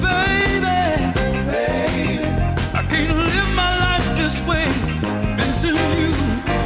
baby. I can't live my life this way, missing you.